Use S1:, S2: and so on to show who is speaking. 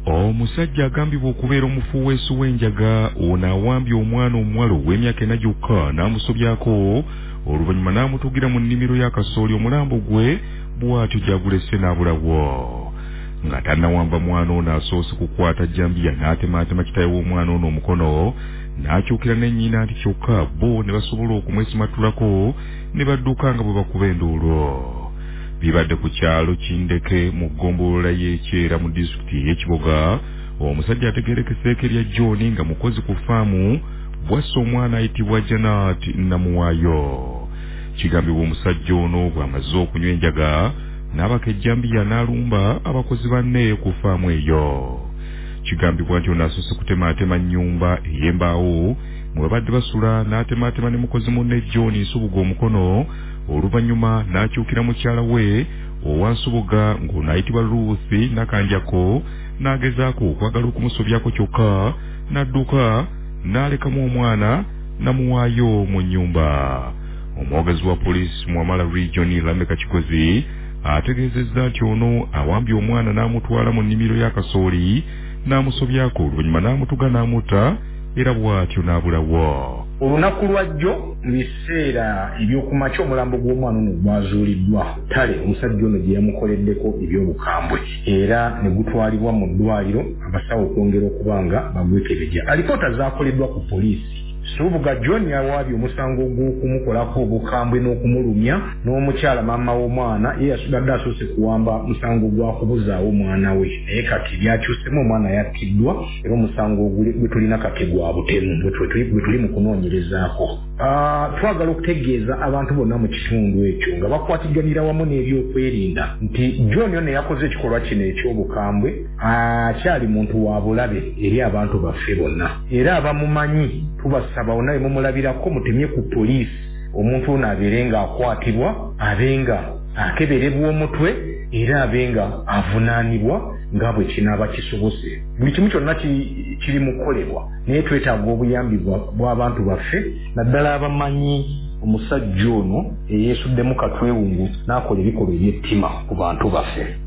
S1: Omusajja agambibwa okubeera omufuweesi w'enjaga ono awambye omwana omuwala ow'emyaka 4 gyokka n'amusobyako oluvannyuma n'amutugira mu nnimiro ya kasooli omulambo gwe bw'atyo gy'agulese n'abulawo. Nga tannawamba mwana ono asoose kukwata jjambiya n'atemaatema kitaawe w'omwana ono omukono n'akyukira ne nnyina nti kyokka bo ne basobola okumwesimatulako ne badduka nga bwe bakuba enduulo. Bibadde ku kyalo Kindeke mu ggombolola y'Ekyera mu disitulikiti y'Ekiboga. Omusajja ategeerekeseeko erya John nga mukozi ku faamu bw'assa omwana ayitibwa Janat Namuwaayo. Kigambibwa omusajja ono bw'amaze okunywa enjaga n'abaka ejjambiya n'alumba abakozi banne ku faamu eyo. Kigambibwa nti ono asoose kutemaatema nnyumba ey'embaawo mwe babadde basula n'atemaatema ne mukozi munne John Nsubuga omukono oluvannyuma n'akyukira mukyala we owansubuga ng'ono ayitibwa Ruth Nakanjako n'agezaako okwagala okumusobyako kyokka n'adduka n'alekamu omwana Namuwaayo mu nnyumba. Omwogezi wa poliisi mu Amala Region Lameka Kigozi ategeezezza nti ono awambye omwana n'amutwala mu nnimiro ya kasooli n'amusobyako oluvannyuma n'amutuga n'amutta era bw'atyo n'abulawo.
S2: Olunaku lwajjo mu biseera eby'okumakya omulambo gw'omwana ono gwazuuliddwa ttale omusajja ono gye yamukoleddeko eby'obukambwe era ne gutwalibwa mu ddwaliro abasawo okwongera okuba nga bagwekebejja. Alipoota zaakoleddwa ku poliisi. Nsubuga John yawaabye omusango gw'okumukolako obukambwe n'okumulumya n'omukyala maama w'omwana ye yasudde asoose kuwamba musango gwa kubuzaawo omwana we naye kati byakyusemu omwana yattiddwa era omusango gwe tulina kati gwa butemu bwe tuli mu kunoonyerezaako. Twagala okutegeeza abantu bonna mu kitundu ekyo nga bakwatiganira wamu n'ebyokwerinda nti John ono yakoze ekikolwa kino eky'obukambwe akyali muntu wa bulabe eri abantu baffe bonna era abamumanyi tubasaba wonna bwe mumulabirako mutemye ku poliisi omuntu ono abeere nga akwatibwa abenga akeberebwa omutwe era abenga avunaanibwa nga bwe kinaaba kisobose. Buli kimu kyonna kiri mukolebwa naye twetaaga obuyambi bw'abantu baffe naddala abamanyi omusajja ono eyeesuddemu katwewungu n'akola ebikolwa eby'ettima ku bantu baffe.